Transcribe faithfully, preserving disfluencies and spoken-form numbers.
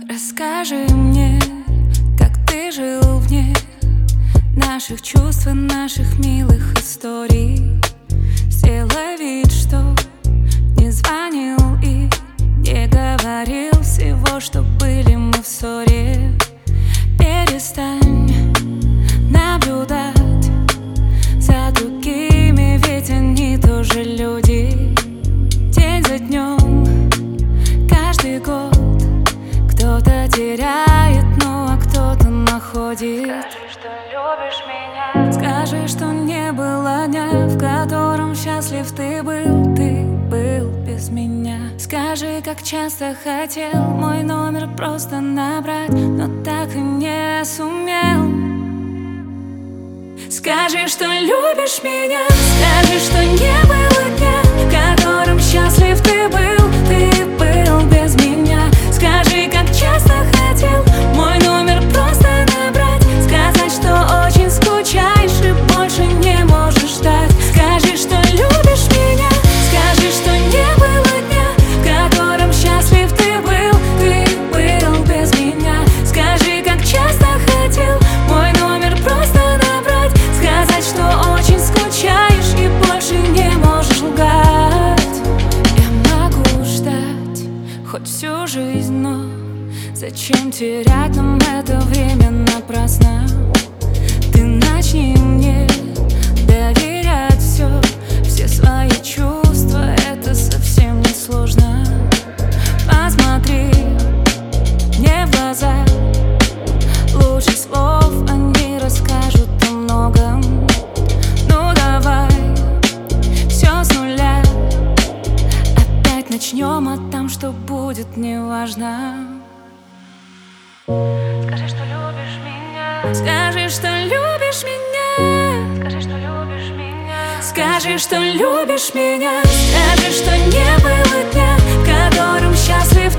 Расскажи мне, как ты жил вне наших чувств и наших милых историй. Сделай вид, что не звонил и не говорил всего, что были мы в ссоре. Перестань наблюдать за другими, ведь они тоже люди. День за днем, каждый год кто-то теряет, ну а кто-то находит. Скажи, что любишь меня. Скажи, что не было дня, в котором счастлив ты был, ты был без меня. Скажи, как часто хотел мой номер просто набрать, но так и не сумел. Скажи, что любишь меня. Скажи, что не было дня, в котором счастлив ты был, ты был без меня. Скажи, как часто хотел мой номер просто набрать, сказать, что очень скучаешь и больше не можешь ждать. Скажи, что любишь меня. Скажи, что не было дня, в котором счастлив ты был, ты был без меня. Скажи, как часто хотел мой номер просто набрать, сказать, что очень скучаешь и больше не можешь лгать. Я могу ждать хоть всю жизнь, но зачем терять нам это время напрасно? Ты начни мне доверять все, все свои чувства, это совсем не сложно. Посмотри мне в глаза, лучше слов они расскажут о многом. Ну давай все с нуля, опять начнем, а там что будет, неважно. Скажи, что любишь меня. Скажи, что любишь меня. Скажи, что любишь меня. Скажи, что любишь меня. Скажи, что не было дня, в котором счастлив